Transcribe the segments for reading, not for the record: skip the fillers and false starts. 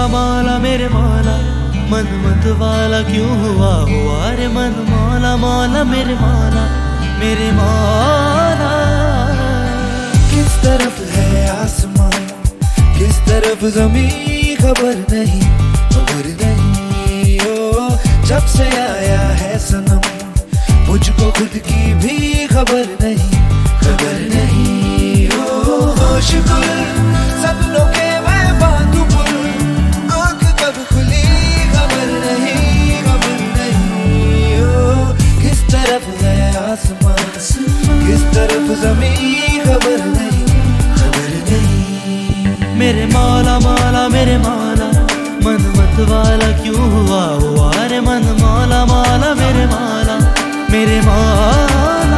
मौला मेरे मौला, मन मत वाला क्यों हुआ हुआ रे मन मौला मौला मेरे मौला मेरे मौला। किस तरफ है आसमान किस तरफ ज़मीन खबर नहीं ओ जब से आया है सनम मुझको खुद की भी खबर नहीं ओ होश गुल सपनों के मैं बांधू पुल आँख कब खुली खबर नहीं ओ किस तरफ है आसमान किस तरफ ज़मीन खबर नहीं मेरे मौला मौला मेरे मौला, मन मत वाला क्यों हुआ हुआ रे मन मौला मौला मेरे मौला मेरे मौला।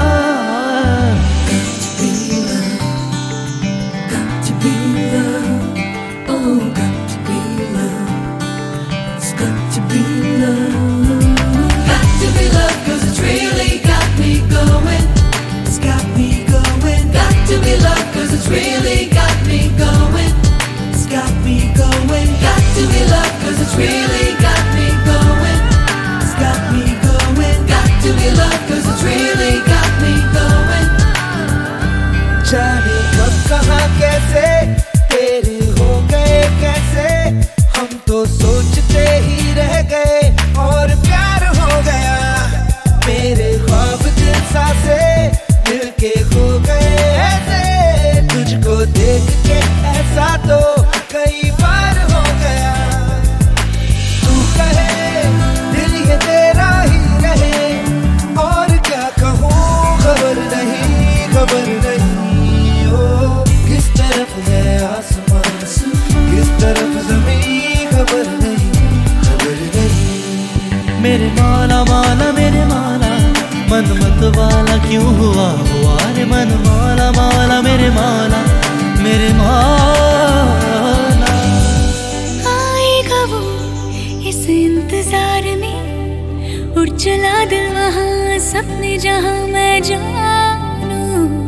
जाने कब कहाँ कैसे तेरे हो गए कैसे हम तो सोचते ही रह गए और प्यार हो गया मेरे ख्वाब दिल सा से मिलके खो गए ऐसे तुझको देख के ऐसा तो कई बार हो गया तू कहे दिल ये तेरा ही रहे और क्या कहूँ खबर नहीं किस तरफ है आसमान किस तरफ ज़मीन खबर नहीं मेरे मौला मौला मेरे मौला, मन मत वाला क्यों हुआ हुआ रे मन मौला मौला मेरे मौला मेरे मौला। आएगा वो इस इंतजार में उड़ चला दिल वहाँ सपने जहाँ मैं जानू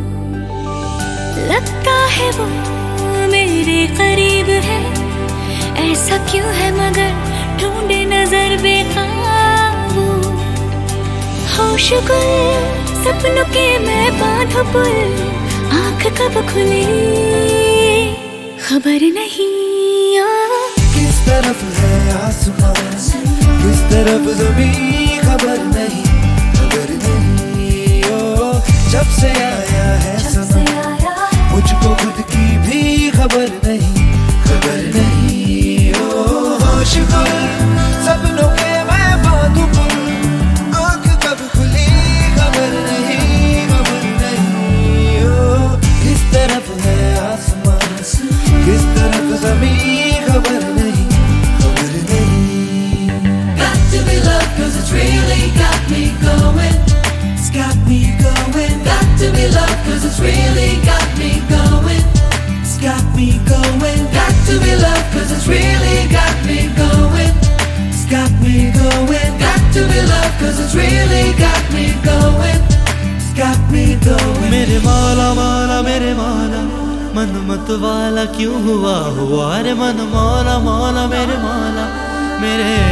लगता है वो मेरे करीब है ऐसा क्यों है मगर ढूंढे नजर बेकाबू होश गुल सपनों के मैं बांधू पुल आँख कब खुली खबर नहीं किस तरफ है आसमान किस तरफ ज़मीन खबर नहीं ओ जब से आया है सनम मुझको खुद की भी खबर नहीं ओ होश गुल सपनों के मैं बांधू पुल आँख कब खुली खबर नहीं ओ किस तरफ है आसमान किस तरफ ज़मीन खबर नहीं Got to be loved 'cause it's really got me going. It's got me going. Got to be loved 'cause it's really got me going. It's got me going. Got to be loved 'cause it's really got me going. It's got me going. Got to be loved 'cause it's really got me going. It's got me going. मेरे मौला मौला मेरे मौला, मन मत वाला क्यों हुआ हुआ रे मन मौला मौला मेरे मौला मेरे